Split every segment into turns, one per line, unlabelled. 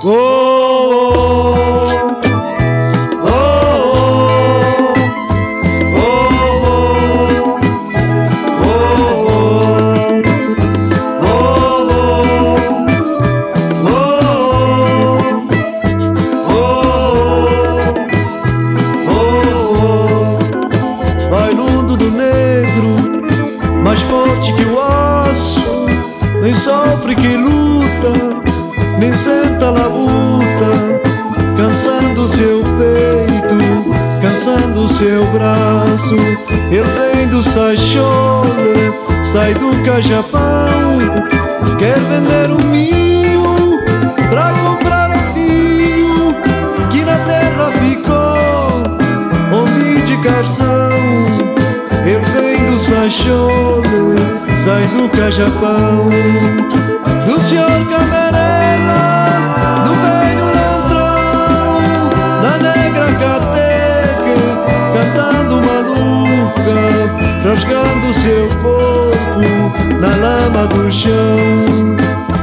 Bailundo do negro, mais forte que o aço, nem sofre quem luta, nem senta labuta, cansando seu peito, cansando seu braço. Ele vem do Saixole, sai do Cajapão, quer vender o milho pra comprar o filho que na terra ficou, homem de garção. Ele vem do Saixole, sai do Cajapão, do senhor Camarela, do velho Lantrão, da negra cateca, cantando maluca, rasgando seu corpo na lama do chão.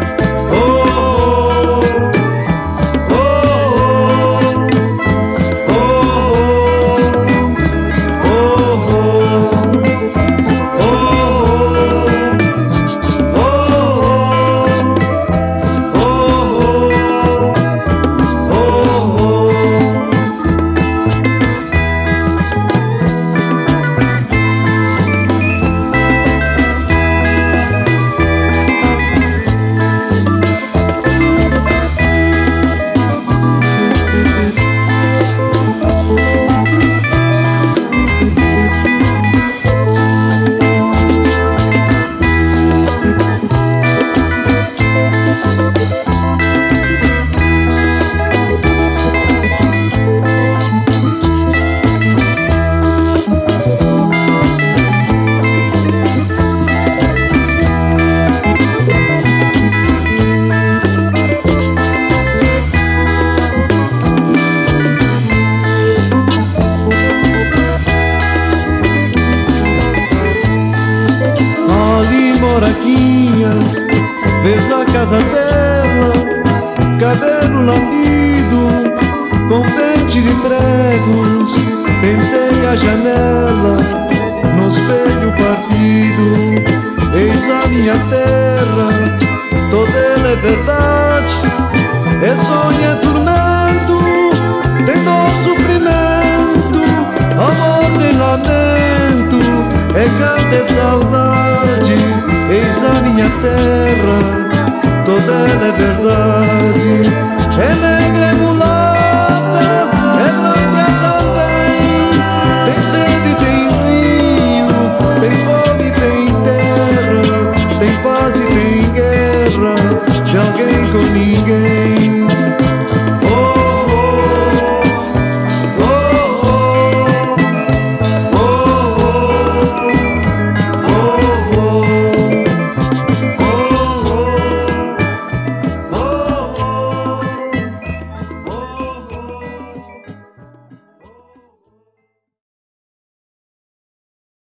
Moraquinhas, vês a casa dela, cabelo lambido, com pente de pregos, penteia a janela, no espelho partido. Eis a minha terra, toda ela é verdade, é sonho, é tormento, tem dor, sofrimento, amor, tem lamento, é canto, é saudade. Eis a minha terra, toda ela é verdade. Ela